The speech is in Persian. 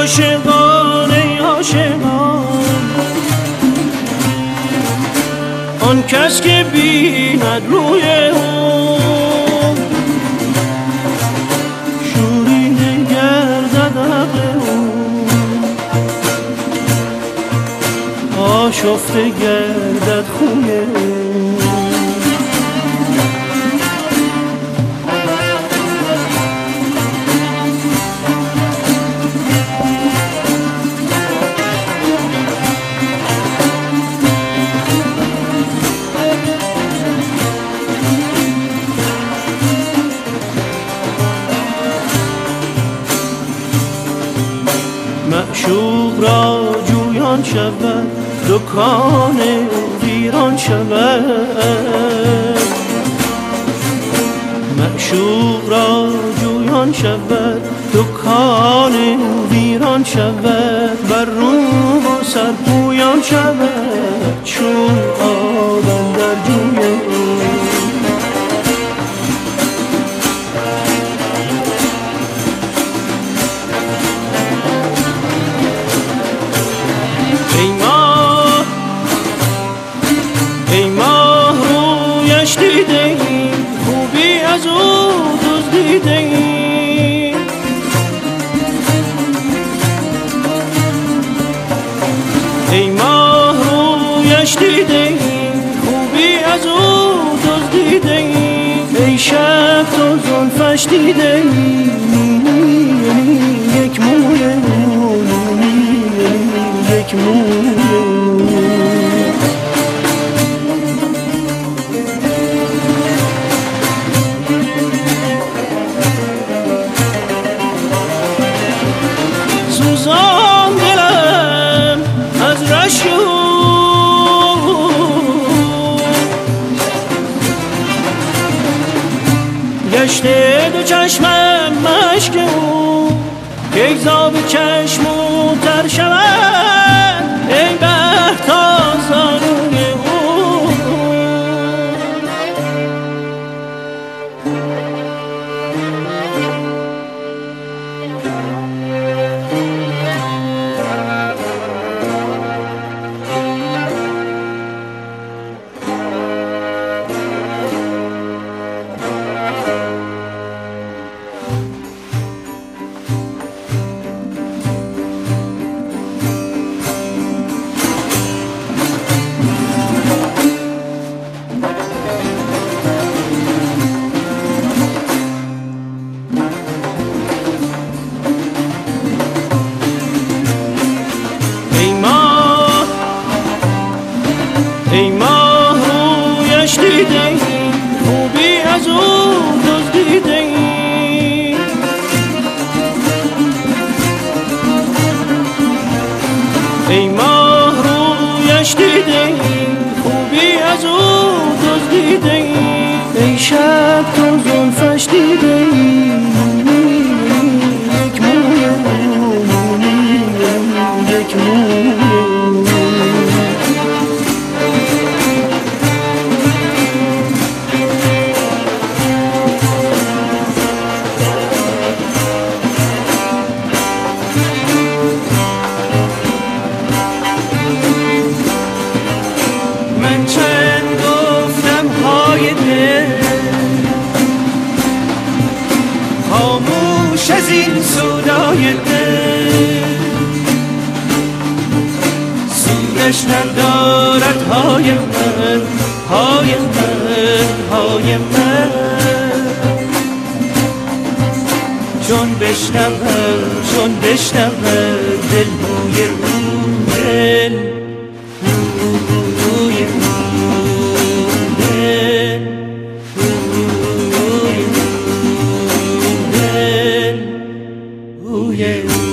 عاشقان ای عاشقان، آن کس که بیند روی او شوریده گردد عقل او، آشفته گردد خوی او. معشوق را جویان شود دکان ویران شود، معشوق را جویان شود دکان ویران شود، بر روم و سر پویان شود چون آب اندر جوی او. ای ماه رویش دیده ایم، خوبی از او دزدیده ایم. ای ماه رویش دیده ایم، خوبی از او دزدیده ایم. ای شب تو زلفش دیده ایم، یک موی او، یک موی او. سوزان دلم از رشک او، گشته دو چشمم مشک او، یک زاب چشم او تر شود ای بر تازانوی او. ای ماه رویش دیده ایم، خوبی از او دزدیده ایم. ای ماه رویش دیده ایم، خوبی از او دزدیده ایم. ای شب تو زلفش دیده ایم، یک موی او، یک موی او. من چند گفتم های دل، خاموش از این سودای دل، سودش ندارد های من، های من، های من. چون بشنوم دل بوی او، دل بوی او، دل بوی او، دل بوی او.